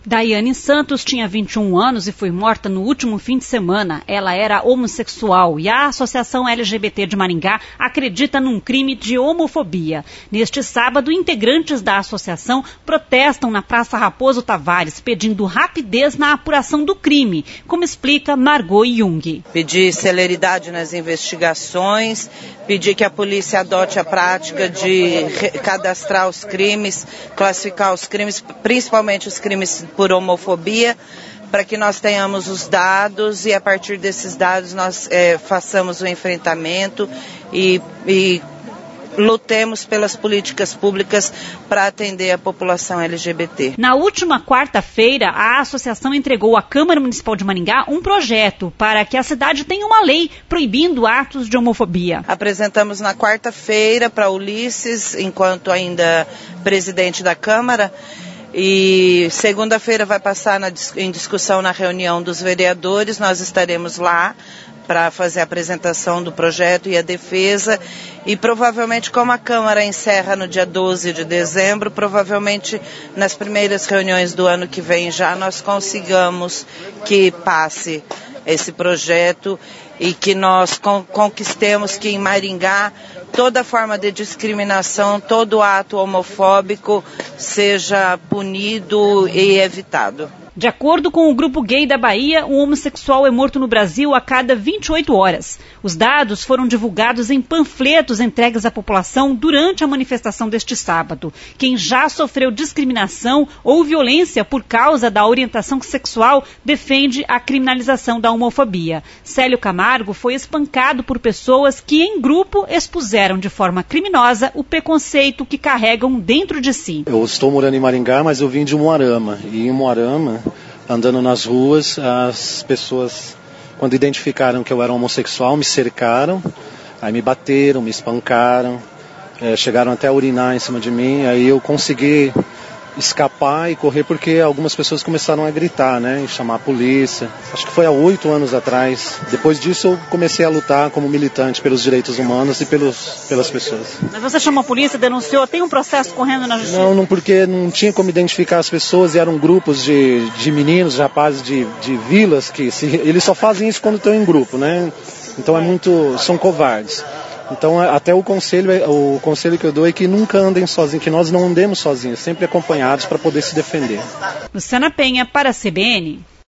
Daiane Santos tinha 21 anos e foi morta no último fim de semana. Ela era homossexual e a Associação LGBT de Maringá acredita num crime de homofobia. Neste sábado, integrantes da associação protestam na Praça Raposo Tavares, pedindo rapidez na apuração do crime, como explica Margot Jung. Pedir celeridade nas investigações, pedir que a polícia adote a prática de cadastrar os crimes, classificar os crimes, principalmente os crimes por homofobia, para que nós tenhamos os dados e a partir desses dados nós façamos o enfrentamento e lutemos pelas políticas públicas para atender a população LGBT. Na última quarta-feira, a associação entregou à Câmara Municipal de Maringá um projeto para que a cidade tenha uma lei proibindo atos de homofobia. Apresentamos na quarta-feira para Ulisses, enquanto ainda presidente da Câmara, e segunda-feira vai passar em discussão na reunião dos vereadores. Nós estaremos lá para fazer a apresentação do projeto e a defesa, e provavelmente, como a Câmara encerra no dia 12 de dezembro, provavelmente nas primeiras reuniões do ano que vem já nós consigamos que passe esse projeto e que nós conquistemos que em Maringá toda forma de discriminação, todo ato homofóbico seja punido e evitado. De acordo com o Grupo Gay da Bahia, um homossexual é morto no Brasil a cada 28 horas. Os dados foram divulgados em panfletos entregues à população durante a manifestação deste sábado. Quem já sofreu discriminação ou violência por causa da orientação sexual defende a criminalização da homofobia. Célio Camargo foi espancado por pessoas que, em grupo, expuseram de forma criminosa o preconceito que carregam dentro de si. Eu estou morando em Maringá, mas eu vim de Umuarama. E em Umuarama, andando nas ruas, as pessoas, quando identificaram que eu era homossexual, me cercaram, aí me bateram, me espancaram, chegaram até a urinar em cima de mim, aí eu consegui escapar e correr porque algumas pessoas começaram a gritar, né, e chamar a polícia. Acho que foi há 8 anos atrás. Depois disso eu comecei a lutar como militante pelos direitos humanos e pelas pessoas. Mas você chamou a polícia, denunciou, tem um processo correndo na justiça? Não, porque não tinha como identificar as pessoas e eram grupos de meninos, de rapazes de vilas que eles só fazem isso quando estão em grupo, né? Então são covardes. Então até o conselho que eu dou é que nunca andem sozinhos, que nós não andemos sozinhos, sempre acompanhados para poder se defender. Luciana Penha para a CBN.